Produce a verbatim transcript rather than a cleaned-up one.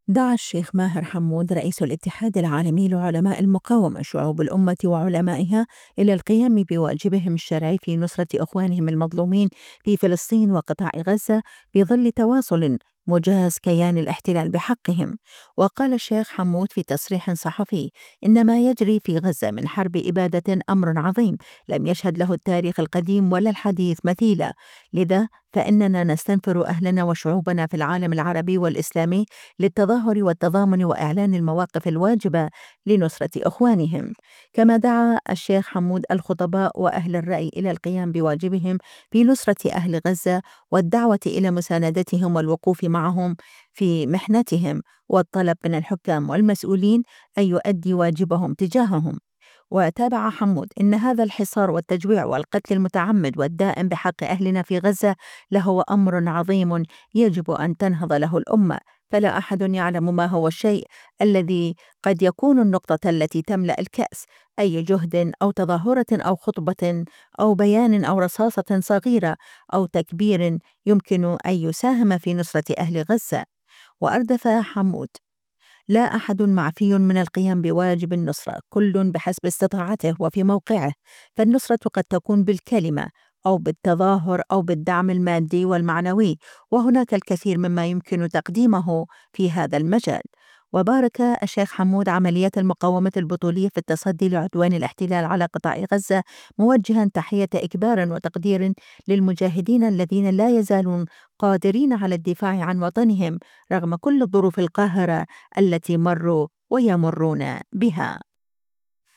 دعا الشيخ ماهر حمود رئيس الاتحاد العالمي لعلماء المقاومة شعوب الأمة وعلمائها إلى القيام بواجبهم الشرعي في نصرة إخوانهم المظلومين في فلسطين وقطاع غزة في ظل تواصل مجاز كيان الاحتلال بحقهم. وقال الشيخ حمود في تصريح صحفي إن ما يجري في غزة من حرب إبادة أمر عظيم لم يشهد له التاريخ القديم ولا الحديث مثيلا، لذا فإننا نستنفر أهلنا وشعوبنا في العالم العربي والإسلامي للتظاهر والتضامن وإعلان المواقف الواجبة لنصرة إخوانهم. كما دعا الشيخ حمود الخطباء وأهل الرأي إلى القيام بواجبهم في نصرة أهل غزة والدعوة إلى مساندتهم والوقوف معهم في محنتهم، والطلب من الحكام والمسؤولين أن يؤدي واجبهم تجاههم. وتابع حمود إن هذا الحصار والتجويع والقتل المتعمد والدائم بحق أهلنا في غزة لهو أمر عظيم يجب أن تنهض له الأمة، فلا أحد يعلم ما هو الشيء الذي قد يكون النقطة التي تملأ الكأس. أي جهد أو تظاهرة أو خطبة أو بيان أو رصاصة صغيرة أو تكبير يمكن أن يساهم في نصرة أهل غزة. وأردف حمود: لا أحد معفي من القيام بواجب النصرة، كل بحسب استطاعته وفي موقعه، فالنصرة قد تكون بالكلمة أو بالتظاهر أو بالدعم المادي والمعنوي، وهناك الكثير مما يمكن تقديمه في هذا المجال. وبارك الشيخ حمود عمليات المقاومة البطولية في التصدي لعدوان الاحتلال على قطاع غزة، موجها تحية إكبار وتقدير للمجاهدين الذين لا يزالون قادرين على الدفاع عن وطنهم رغم كل الظروف القاهرة التي مروا ويمرون بها.